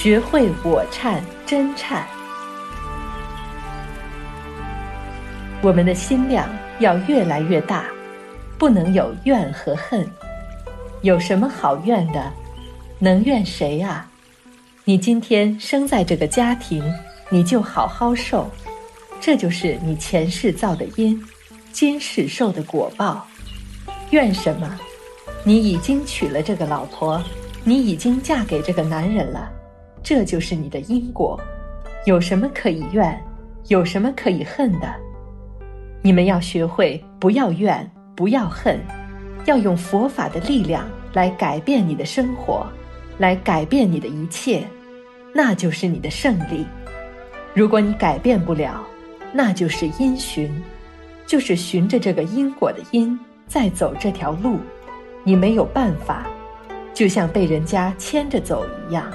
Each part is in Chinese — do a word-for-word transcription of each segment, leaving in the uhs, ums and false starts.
学会我忏真忏。我们的心量要越来越大，不能有怨和恨。有什么好怨的？能怨谁啊？你今天生在这个家庭，你就好好受，这就是你前世造的因，今世受的果报。怨什么？你已经娶了这个老婆，你已经嫁给这个男人了，这就是你的因果。有什么可以怨？有什么可以恨的？你们要学会不要怨，不要恨，要用佛法的力量来改变你的生活，来改变你的一切，那就是你的胜利。如果你改变不了，那就是因循，就是循着这个因果的因再走这条路，你没有办法，就像被人家牵着走一样。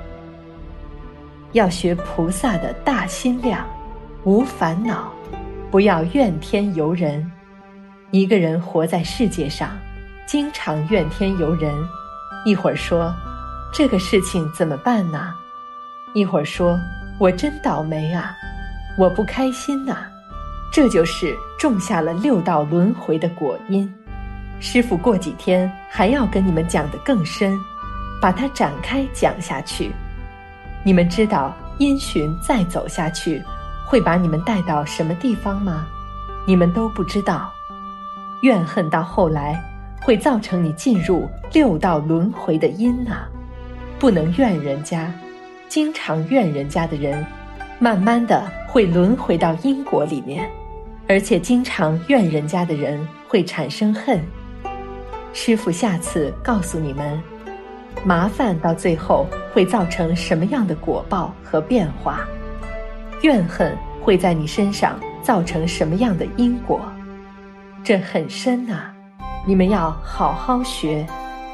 要学菩萨的大心量，无烦恼，不要怨天尤人。一个人活在世界上，经常怨天尤人，一会儿说这个事情怎么办呢？一会儿说我真倒霉啊，我不开心啊，这就是种下了六道轮回的果因。师父过几天还要跟你们讲得更深，把它展开讲下去。你们知道因循再走下去会把你们带到什么地方吗？你们都不知道。怨恨到后来会造成你进入六道轮回的因啊！不能怨人家，经常怨人家的人，慢慢的会轮回到因果里面，而且经常怨人家的人会产生恨。师父下次告诉你们，麻烦到最后会造成什么样的果报和变化，怨恨会在你身上造成什么样的因果，这很深啊，你们要好好学。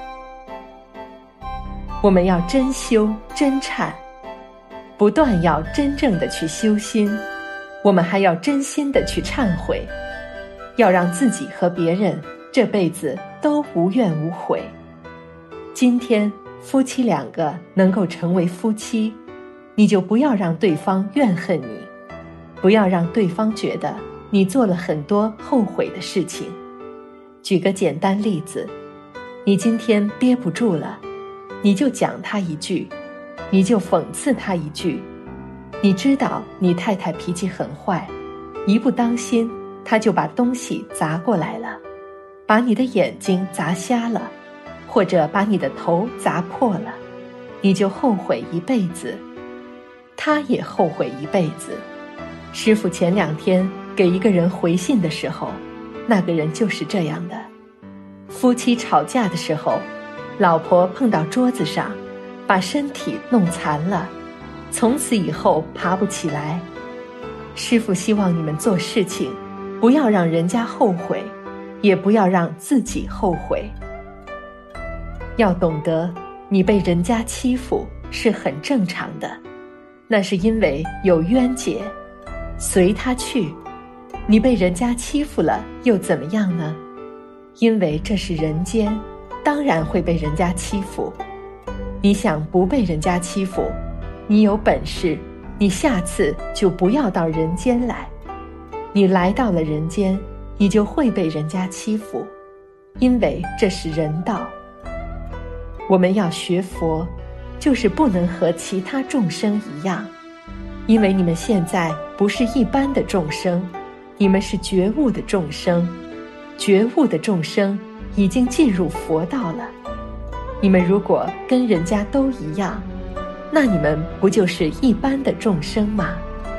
我们要真修真忏，不断要真正的去修心，我们还要真心的去忏悔，要让自己和别人这辈子都无怨无悔。今天夫妻两个能够成为夫妻，你就不要让对方怨恨你，不要让对方觉得你做了很多后悔的事情。举个简单例子，你今天憋不住了，你就讲他一句，你就讽刺他一句。你知道你太太脾气很坏，一不当心她就把东西砸过来了，把你的眼睛砸瞎了，或者把你的头砸破了，你就后悔一辈子，他也后悔一辈子。师父前两天给一个人回信的时候，那个人就是这样的。夫妻吵架的时候，老婆碰到桌子上，把身体弄残了，从此以后爬不起来。师父希望你们做事情，不要让人家后悔，也不要让自己后悔。要懂得，你被人家欺负是很正常的，那是因为有冤结，随他去。你被人家欺负了又怎么样呢？因为这是人间，当然会被人家欺负。你想不被人家欺负，你有本事，你下次就不要到人间来。你来到了人间，你就会被人家欺负，因为这是人道。我们要学佛，就是不能和其他众生一样，因为你们现在不是一般的众生，你们是觉悟的众生，觉悟的众生已经进入佛道了。你们如果跟人家都一样，那你们不就是一般的众生吗？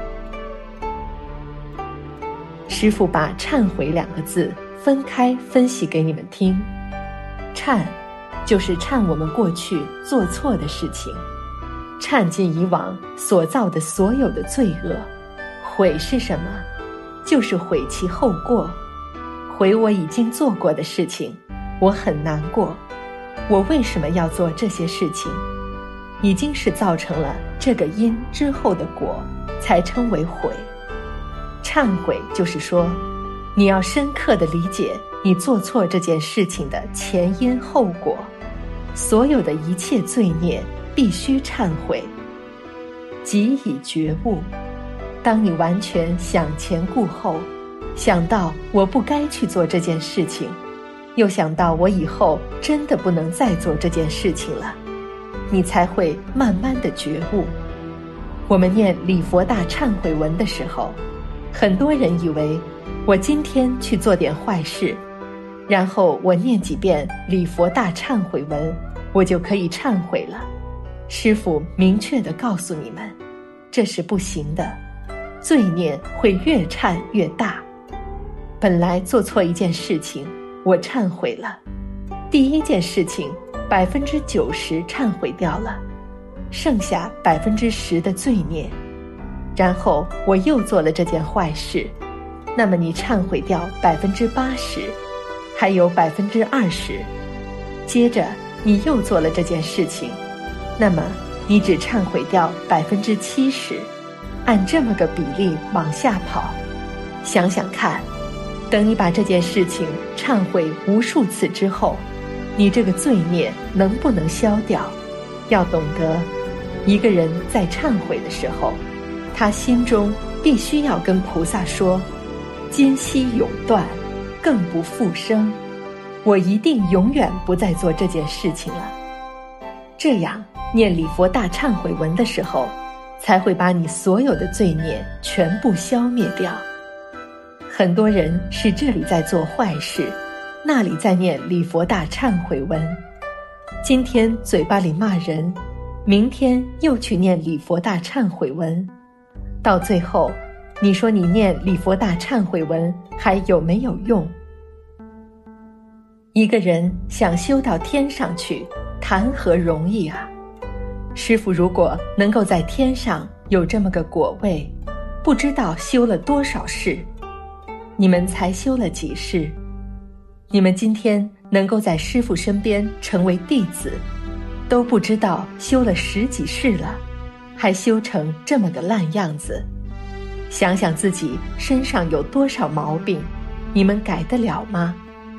师父把忏悔两个字分开分析给你们听。忏就是忏我们过去做错的事情，忏尽以往所造的所有的罪恶。悔是什么？就是悔其后过，悔我已经做过的事情，我很难过，我为什么要做这些事情？已经是造成了这个因之后的果，才称为悔。忏悔就是说，你要深刻地理解你做错这件事情的前因后果，所有的一切罪孽必须忏悔， 即以觉悟。当你完全想前顾后，想到我不该去做这件事情，又想到我以后真的不能再做这件事情了，你才会慢慢的觉悟。我们念礼佛大忏悔文的时候，很多人以为我今天去做点坏事，然后我念几遍礼佛大忏悔文，我就可以忏悔了。师父明确地告诉你们，这是不行的，罪孽会越忏越大。本来做错一件事情，我忏悔了，第一件事情百分之九十忏悔掉了，剩下百分之十的罪孽，然后我又做了这件坏事，那么你忏悔掉百分之八十，还有百分之二十，接着你又做了这件事情，那么你只忏悔掉百分之七十，按这么个比例往下跑。想想看，等你把这件事情忏悔无数次之后，你这个罪孽能不能消掉？要懂得，一个人在忏悔的时候，他心中必须要跟菩萨说，今夕永断，更不复生，我一定永远不再做这件事情了。这样念礼佛大忏悔文的时候，才会把你所有的罪孽全部消灭掉。很多人是这里在做坏事，那里在念礼佛大忏悔文，今天嘴巴里骂人，明天又去念礼佛大忏悔文，到最后你说你念礼佛大忏悔文还有没有用？一个人想修到天上去，谈何容易啊！师父如果能够在天上有这么个果位，不知道修了多少世。你们才修了几世？你们今天能够在师父身边成为弟子，都不知道修了十几世了，还修成这么个烂样子。想想自己身上有多少毛病，你们改得了吗？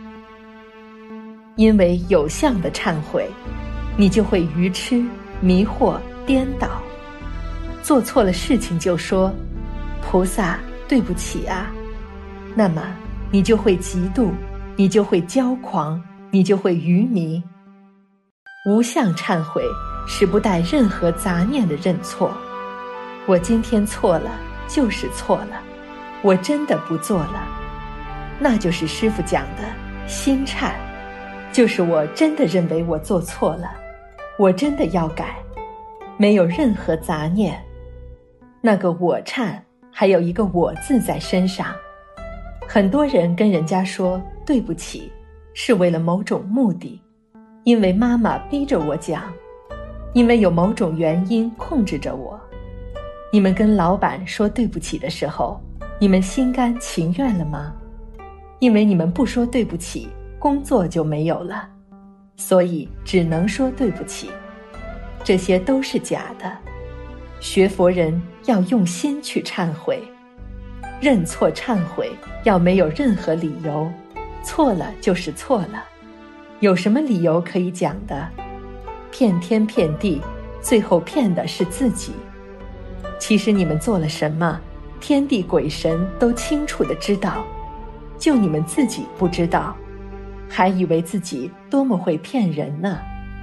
因为有相的忏悔，你就会愚痴、迷惑、颠倒。做错了事情就说菩萨对不起啊，那么你就会嫉妒，你就会骄狂，你就会愚迷。无相忏悔是不带任何杂念的认错，我今天错了就是错了，我真的不做了，那就是师父讲的心忏，就是我真的认为我做错了，我真的要改，没有任何杂念。那个我忏还有一个我字在身上。很多人跟人家说对不起，是为了某种目的，因为妈妈逼着我讲，因为有某种原因控制着我。你们跟老板说对不起的时候，你们心甘情愿了吗？因为你们不说对不起，工作就没有了，所以只能说对不起。这些都是假的。学佛人要用心去忏悔，认错忏悔要没有任何理由，错了就是错了，有什么理由可以讲的？骗天骗地，最后骗的是自己。其实你们做了什么，天地鬼神都清楚地知道，就你们自己不知道，还以为自己多么会骗人呢。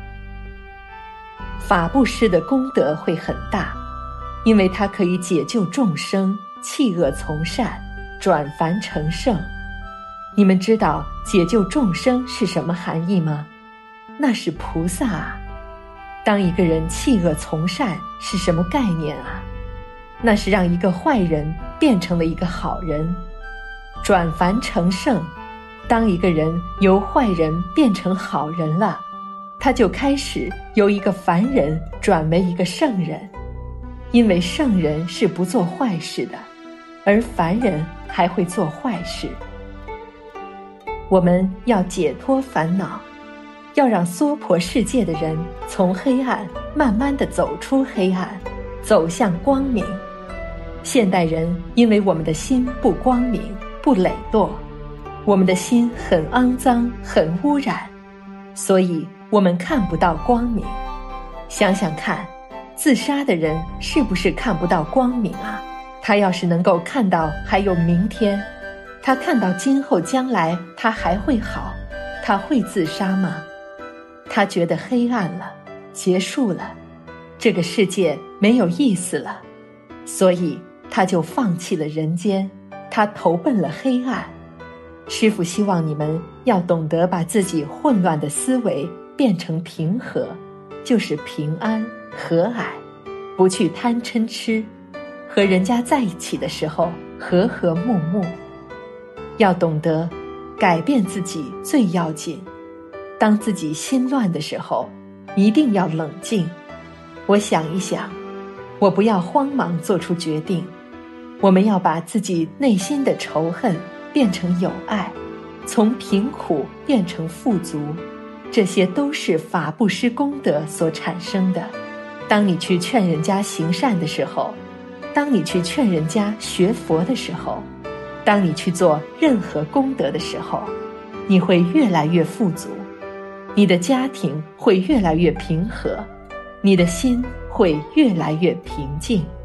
法布施的功德会很大，因为它可以解救众生，弃恶从善，转凡成圣。你们知道解救众生是什么含义吗？那是菩萨啊。当一个人弃恶从善是什么概念啊？那是让一个坏人变成了一个好人。转凡成圣，当一个人由坏人变成好人了，他就开始由一个凡人转为一个圣人。因为圣人是不做坏事的，而凡人还会做坏事。我们要解脱烦恼，要让娑婆世界的人从黑暗慢慢地走出黑暗，走向光明。现代人因为我们的心不光明，不磊落，我们的心很肮脏，很污染，所以我们看不到光明。想想看， 自杀的人是不是看不到光明啊？他要是能够看到还有明天，他看到今后将来他还会好，他会自杀吗？他觉得黑暗了，结束了，这个世界没有意思了，所以他就放弃了人间，他投奔了黑暗。师父希望你们要懂得把自己混乱的思维变成平和，就是平安和蔼，不去贪嗔痴，和人家在一起的时候和和睦睦。要懂得改变自己最要紧，当自己心乱的时候一定要冷静。我想一想，我不要慌忙做出决定，我们要把自己内心的仇恨变成友爱，从贫苦变成富足，这些都是法布施功德所产生的。当你去劝人家行善的时候，当你去劝人家学佛的时候，当你去做任何功德的时候，你会越来越富足，你的家庭会越来越平和，你的心会越来越平静。